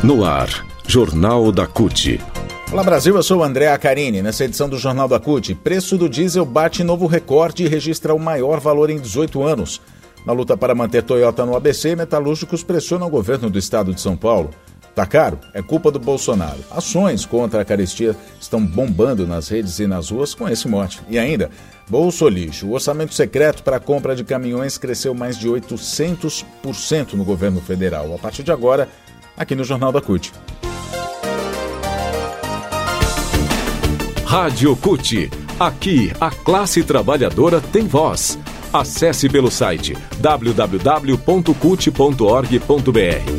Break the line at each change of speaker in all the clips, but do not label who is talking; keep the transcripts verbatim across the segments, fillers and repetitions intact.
No ar, Jornal da C U T.
Olá Brasil, eu sou o André Acarini. Nessa edição do Jornal da C U T, preço do diesel bate novo recorde e registra o maior valor em dezoito anos. Na luta para manter Toyota no A B C, metalúrgicos pressionam o governo do estado de São Paulo. Tá caro? É culpa do Bolsonaro. Ações contra a carestia estão bombando nas redes e nas ruas com esse mote. E ainda, bolso lixo. O orçamento secreto para a compra de caminhões cresceu mais de oitocentos por cento no governo federal. A partir de agora, aqui no Jornal da C U T.
Rádio C U T. Aqui, a classe trabalhadora tem voz. Acesse pelo site w w w ponto cut ponto org ponto b r.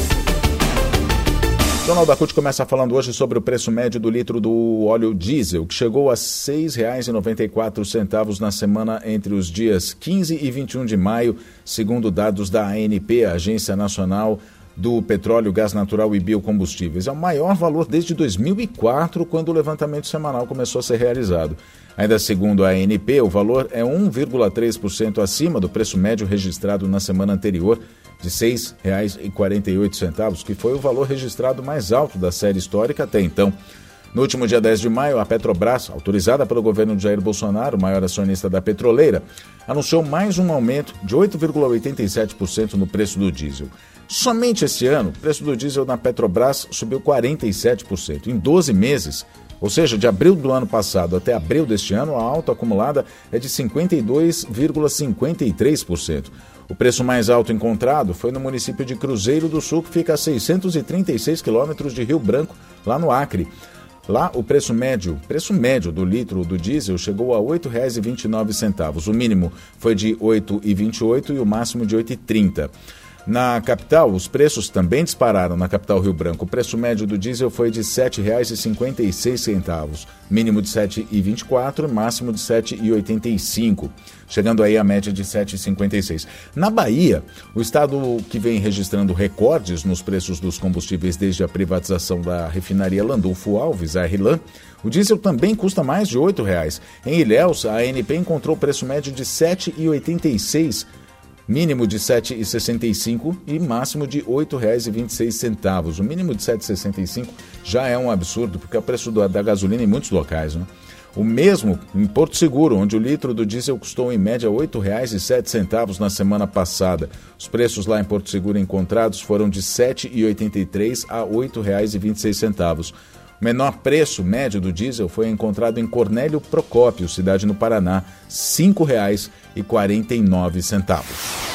O Jornal da C U T começa falando hoje sobre o preço médio do litro do óleo diesel, que chegou a seis reais e noventa e quatro centavos na semana entre os dias quinze e vinte e um de maio, segundo dados da A N P, a Agência Nacional do Petróleo, Gás Natural e Biocombustíveis. É o maior valor desde dois mil e quatro, quando o levantamento semanal começou a ser realizado. Ainda segundo a A N P, o valor é um vírgula três por cento acima do preço médio registrado na semana anterior, de seis reais e quarenta e oito centavos, que foi o valor registrado mais alto da série histórica até então. No último dia dez de maio, a Petrobras, autorizada pelo governo de Jair Bolsonaro, maior acionista da petroleira, anunciou mais um aumento de oito vírgula oitenta e sete por cento no preço do diesel. Somente esse ano, o preço do diesel na Petrobras subiu quarenta e sete por cento. Em doze meses, ou seja, de abril do ano passado até abril deste ano, a alta acumulada é de cinquenta e dois vírgula cinquenta e três por cento. O preço mais alto encontrado foi no município de Cruzeiro do Sul, que fica a seiscentos e trinta e seis quilômetros de Rio Branco, lá no Acre. Lá, o preço médio, preço médio do litro do diesel chegou a oito reais e vinte e nove centavos. O mínimo foi de oito reais e vinte e oito centavos e o máximo de oito reais e trinta centavos. Na capital, os preços também dispararam na capital Rio Branco. O preço médio do diesel foi de sete reais e cinquenta e seis centavos, mínimo de sete reais e vinte e quatro centavos, máximo de sete reais e oitenta e cinco centavos, chegando aí a média de sete reais e cinquenta e seis centavos. Na Bahia, o estado que vem registrando recordes nos preços dos combustíveis desde a privatização da refinaria Landulfo Alves, a RLAM, o diesel também custa mais de oito reais. Em Ilhéus, a A N P encontrou preço médio de sete reais e oitenta e seis centavos, mínimo de sete reais e sessenta e cinco centavos e máximo de oito reais e vinte e seis centavos. O mínimo de sete reais e sessenta e cinco centavos já é um absurdo, porque é o preço da, da gasolina em muitos locais, né? O mesmo em Porto Seguro, onde o litro do diesel custou em média oito reais e sete centavos na semana passada. Os preços lá em Porto Seguro encontrados foram de sete reais e oitenta e três centavos a oito reais e vinte e seis centavos. O menor preço médio do diesel foi encontrado em Cornélio Procópio, cidade no Paraná, cinco reais e quarenta e nove centavos.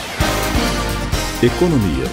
Economia.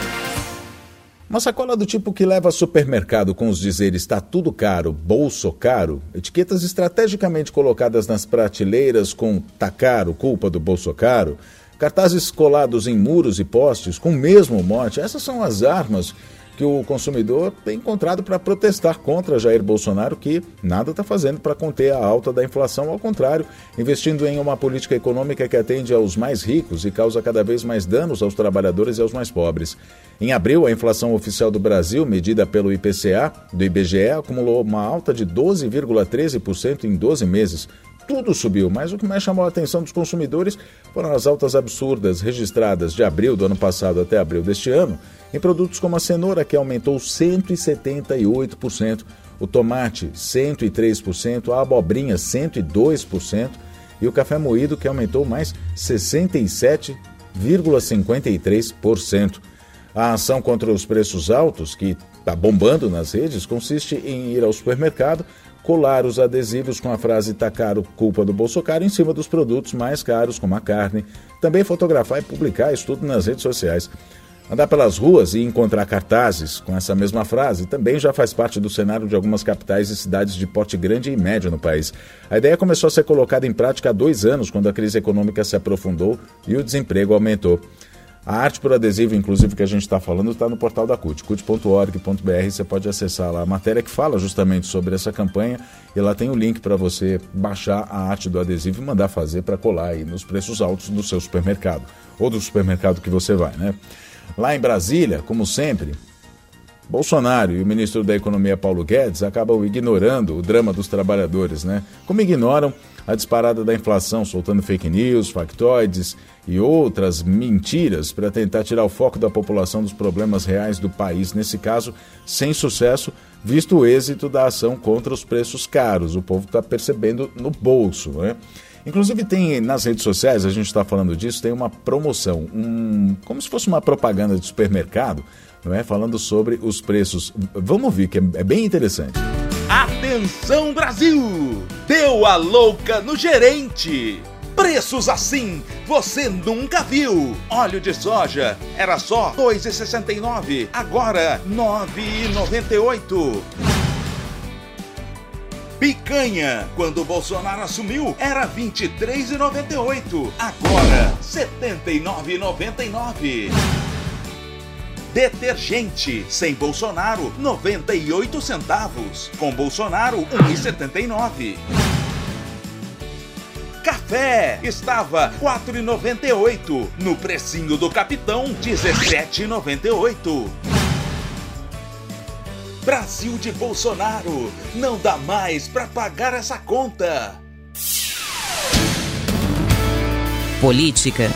Uma sacola do tipo que leva ao supermercado com os dizeres "está tudo caro, bolso caro", etiquetas estrategicamente colocadas nas prateleiras com "tá caro, culpa do bolso caro", cartazes colados em muros e postes com o mesmo mote, essas são as armas que o consumidor tem encontrado para protestar contra Jair Bolsonaro, que nada está fazendo para conter a alta da inflação, ao contrário, investindo em uma política econômica que atende aos mais ricos e causa cada vez mais danos aos trabalhadores e aos mais pobres. Em abril, a inflação oficial do Brasil, medida pelo I P C A do I B G E, acumulou uma alta de doze vírgula treze por cento em doze meses. Tudo subiu, mas o que mais chamou a atenção dos consumidores foram as altas absurdas registradas de abril do ano passado até abril deste ano em produtos como a cenoura, que aumentou cento e setenta e oito por cento, o tomate cento e três por cento, a abobrinha cento e dois por cento e o café moído, que aumentou mais sessenta e sete vírgula cinquenta e três por cento. A ação contra os preços altos, que está bombando nas redes, consiste em ir ao supermercado, colar os adesivos com a frase "tá caro, culpa do bolso caro" em cima dos produtos mais caros, como a carne, também fotografar e publicar isso tudo nas redes sociais. Andar pelas ruas e encontrar cartazes com essa mesma frase também já faz parte do cenário de algumas capitais e cidades de porte grande e médio no país. A ideia começou a ser colocada em prática há dois anos, quando a crise econômica se aprofundou e o desemprego aumentou. A arte por adesivo, inclusive, que a gente está falando, está no portal da C U T, cut ponto org ponto b r. Você pode acessar lá a matéria que fala justamente sobre essa campanha e lá tem o link para você baixar a arte do adesivo e mandar fazer para colar aí nos preços altos do seu supermercado ou do supermercado que você vai, né? Lá em Brasília, como sempre, Bolsonaro e o ministro da Economia Paulo Guedes acabam ignorando o drama dos trabalhadores, né? Como ignoram a disparada da inflação, soltando fake news, factoides e outras mentiras para tentar tirar o foco da população dos problemas reais do país. Nesse caso, sem sucesso, visto o êxito da ação contra os preços caros. O povo está percebendo no bolso, né? Inclusive tem nas redes sociais, a gente está falando disso, tem uma promoção, um, como se fosse uma propaganda de supermercado, não é? Falando sobre os preços. Vamos ouvir, que é bem interessante.
Atenção, Brasil! Deu a louca no gerente! Preços assim você nunca viu! Óleo de soja era só dois reais e sessenta e nove centavos, agora nove reais e noventa e oito centavos. Picanha, quando o Bolsonaro assumiu, era vinte e três reais e noventa e oito centavos, agora setenta e nove reais e noventa e nove centavos. Detergente, sem Bolsonaro, noventa e oito centavos, com Bolsonaro, um real e setenta e nove centavos. Café estava quatro reais e noventa e oito centavos, no precinho do Capitão, dezessete reais e noventa e oito centavos. Brasil de Bolsonaro, não dá mais para pagar essa conta.
Política.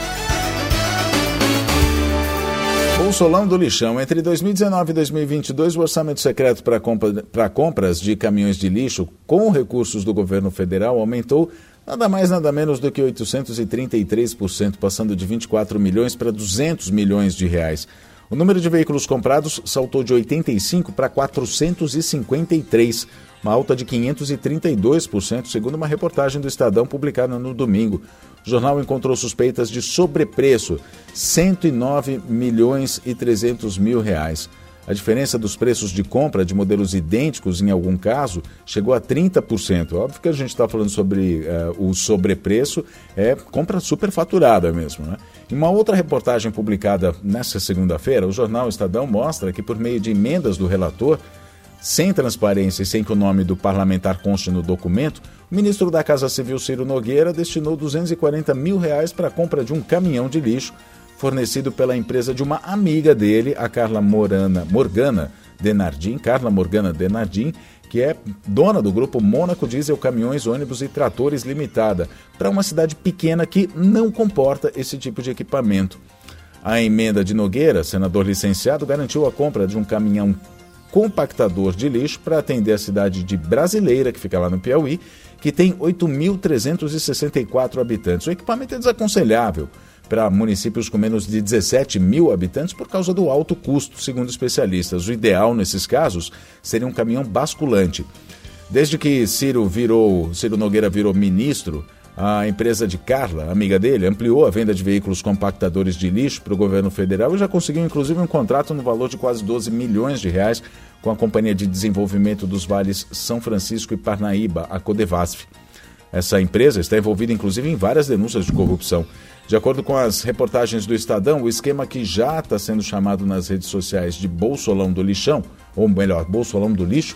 Bolsolão do lixão. Entre dois mil e dezenove e dois mil e vinte e dois, o orçamento secreto para compra, para compras de caminhões de lixo com recursos do governo federal aumentou nada mais nada menos do que oitocentos e trinta e três por cento, passando de vinte e quatro milhões para duzentos milhões de reais. O número de veículos comprados saltou de oitenta e cinco para quatrocentos e cinquenta e três, uma alta de quinhentos e trinta e dois por cento, segundo uma reportagem do Estadão publicada no domingo. O jornal encontrou suspeitas de sobrepreço, cento e nove milhões e trezentos mil reais. A diferença dos preços de compra de modelos idênticos, em algum caso, chegou a trinta por cento. Óbvio que a gente está falando sobre uh, o sobrepreço, é compra superfaturada mesmo, né? Em uma outra reportagem publicada nesta segunda-feira, o jornal Estadão mostra que, por meio de emendas do relator, sem transparência e sem que o nome do parlamentar conste no documento, o ministro da Casa Civil, Ciro Nogueira, destinou duzentos e quarenta mil reais para a compra de um caminhão de lixo fornecido pela empresa de uma amiga dele, a Carla Morana, Morgana Denardim, Carla Morgana Denardim, que é dona do grupo Mônaco Diesel Caminhões, Ônibus e Tratores Limitada, para uma cidade pequena que não comporta esse tipo de equipamento. A emenda de Nogueira, senador licenciado, garantiu a compra de um caminhão compactador de lixo para atender a cidade de Brasileira, que fica lá no Piauí, que tem oito mil trezentos e sessenta e quatro habitantes. O equipamento é desaconselhável para municípios com menos de dezessete mil habitantes por causa do alto custo, segundo especialistas. O ideal, nesses casos, seria um caminhão basculante. Desde que Ciro, virou, Ciro Nogueira virou ministro, a empresa de Carla, amiga dele, ampliou a venda de veículos compactadores de lixo para o governo federal e já conseguiu, inclusive, um contrato no valor de quase doze milhões de reais com a Companhia de Desenvolvimento dos Vales São Francisco e Parnaíba, a Codevasf. Essa empresa está envolvida, inclusive, em várias denúncias de corrupção. De acordo com as reportagens do Estadão, o esquema que já está sendo chamado nas redes sociais de Bolsolão do Lixão, ou melhor, Bolsolão do Lixo,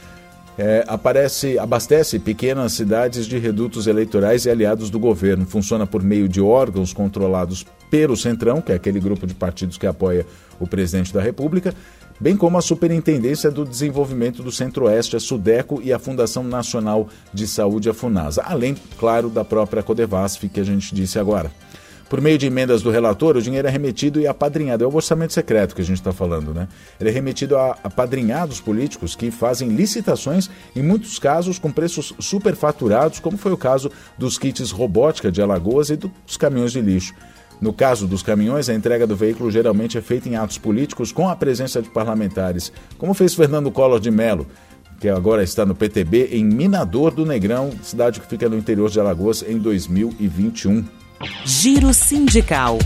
é, aparece, abastece pequenas cidades de redutos eleitorais e aliados do governo. Funciona por meio de órgãos controlados pelo Centrão, que é aquele grupo de partidos que apoia o presidente da República, bem como a Superintendência do Desenvolvimento do Centro-Oeste, a SUDECO, e a Fundação Nacional de Saúde, a FUNASA, além, claro, da própria Codevasf, que a gente disse agora. Por meio de emendas do relator, o dinheiro é remetido e apadrinhado. É o orçamento secreto que a gente está falando, né? Ele é remetido a apadrinhados políticos que fazem licitações, em muitos casos com preços superfaturados, como foi o caso dos kits robótica de Alagoas e dos caminhões de lixo. No caso dos caminhões, a entrega do veículo geralmente é feita em atos políticos com a presença de parlamentares, como fez Fernando Collor de Mello, que agora está no P T B, em Minador do Negrão, cidade que fica no interior de Alagoas, em dois mil e vinte e um.
Giro Sindical.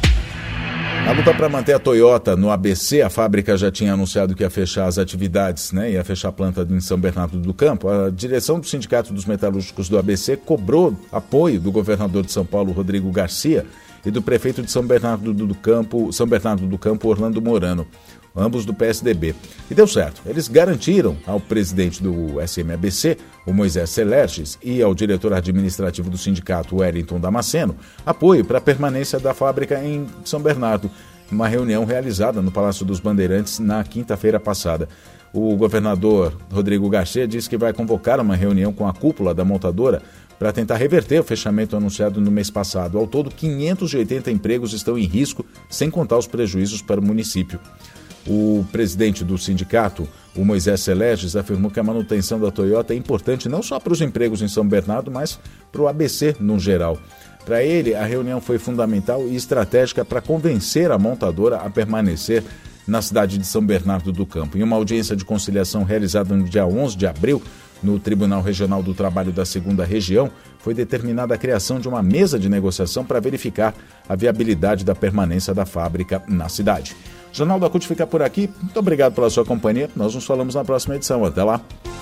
Na luta para manter a Toyota no A B C, a fábrica já tinha anunciado que ia fechar as atividades, né? Ia fechar a planta em São Bernardo do Campo. A direção do Sindicato dos Metalúrgicos do A B C cobrou apoio do governador de São Paulo, Rodrigo Garcia, e do prefeito de São Bernardo do Campo, São Bernardo do Campo, Orlando Morano, ambos do P S D B. E deu certo. Eles garantiram ao presidente do S M A B C, o Moisés Celerges, e ao diretor administrativo do sindicato, o Wellington Damasceno, apoio para a permanência da fábrica em São Bernardo, uma reunião realizada no Palácio dos Bandeirantes na quinta-feira passada. O governador Rodrigo Garcia disse que vai convocar uma reunião com a cúpula da montadora para tentar reverter o fechamento anunciado no mês passado. Ao todo, quinhentos e oitenta empregos estão em risco, sem contar os prejuízos para o município. O presidente do sindicato, o Moisés Seleges, afirmou que a manutenção da Toyota é importante não só para os empregos em São Bernardo, mas para o A B C no geral. Para ele, a reunião foi fundamental e estratégica para convencer a montadora a permanecer na cidade de São Bernardo do Campo. Em uma audiência de conciliação realizada no dia onze de abril, no Tribunal Regional do Trabalho da segunda Região, foi determinada a criação de uma mesa de negociação para verificar a viabilidade da permanência da fábrica na cidade. O Jornal da C U T fica por aqui. Muito obrigado pela sua companhia. Nós nos falamos na próxima edição. Até lá.